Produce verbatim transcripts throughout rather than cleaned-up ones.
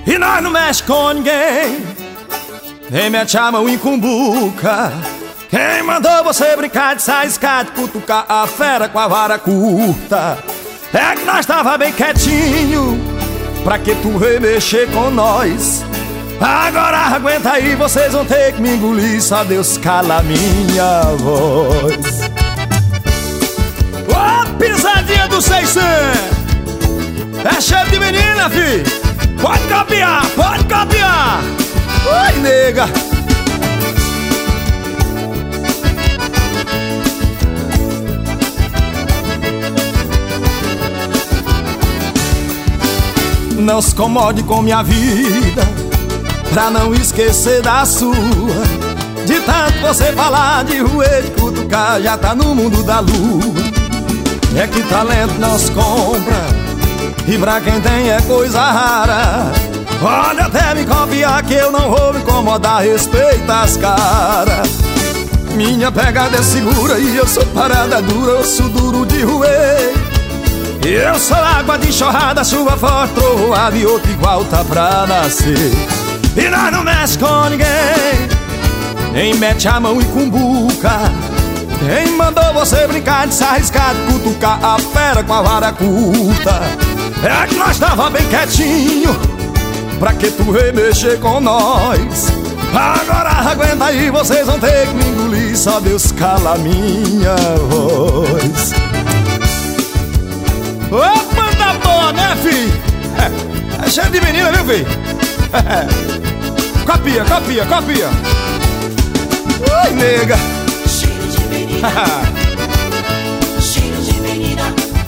E nós não mexe com ninguém, nem mete a mão em cumbuca. Quem mandou você brincar de saiscar, de cutucar a fera com a vara curta? É que nós tava bem quietinho, pra que tu remexer com nós? Agora aguenta aí, vocês vão ter que me engolir, só Deus cala a minha voz. Ô, oh, pisadinha do seiscentos! É cheiro de menina, fi! Pode copiar, pode copiar! Oi, nega! Não se incomode com minha vida, pra não esquecer da sua. De tanto você falar de ruê, de cutucar, já tá no mundo da lua. É que talento não se compra, e pra quem tem é coisa rara. Pode até me copiar que eu não vou me incomodar, respeita as caras. Minha pegada é segura e eu sou parada dura, osso duro de ruê. Eu sou água de enxurrada, chuva forte, trovoada e outro igual tá pra nascer. E nós não mexe com ninguém, nem mete a mão em cumbuca. Quem mandou você brincar de se arriscar, de cutucar a fera com a vara curta? É que nós tava bem quietinho, pra que tu remexer com nós? Agora aguenta aí, vocês vão ter que me engolir, só Deus cala a minha voz. Ô, banda boa, né, fi? É, é cheio de menina, viu, fi? Copia, copia, copia. Oi, nega. Cheiro de menina. Cheiro de menina.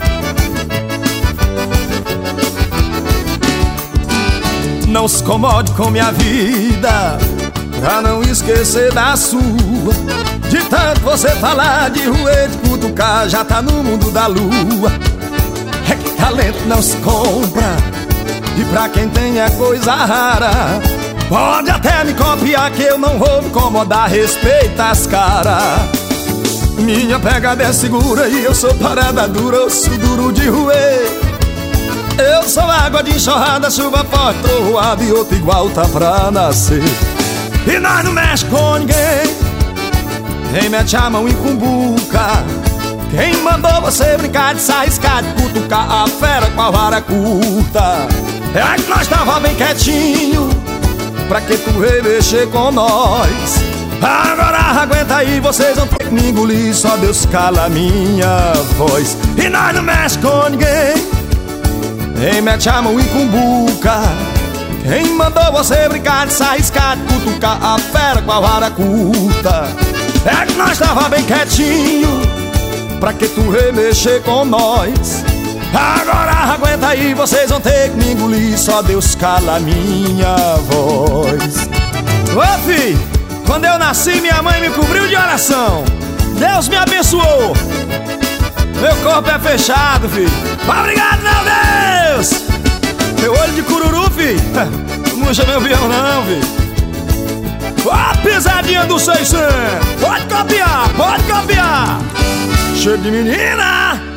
Não se incomode com minha vida, pra não esquecer da sua. De tanto você falar de ruê, de cutucar, já tá no mundo da lua. É que talento não se compra, e pra quem tem é coisa rara. Pode até me copiar que eu não vou me incomodar, respeita as caras. Minha pegada é segura e eu sou parada dura, osso duro de ruê. Eu sou água de enxurrada, chuva forte, trovoada e outro igual tá pra nascer. E nós não mexe com ninguém, nem mete a mão em cumbuca. Quem mandou você brincar de se arriscar, de cutucar a fera com a vara curta? É que nós tava bem quietinho, pra que tu remexer com nós? Agora aguenta aí, vocês vão ter que me engolir, só Deus cala a minha voz. E nós não mexe com ninguém, nem mete a mão em cumbuca. Quem mandou você brincar de se arriscar, de cutucar a fera com a vara curta? É que nós tava bem quietinho, pra que tu remexer com nós? Agora aguenta aí, vocês vão ter que me engolir, só Deus cala a minha voz. Ô, fi, quando eu nasci minha mãe me cobriu de oração, Deus me abençoou, meu corpo é fechado, fi. Obrigado, meu Deus. Meu olho de cururu, fi, não murcha meu vião não, fi. Ó, pisadinha do seiscentos. Pode copiar, pode copiar. Cheiro de menina.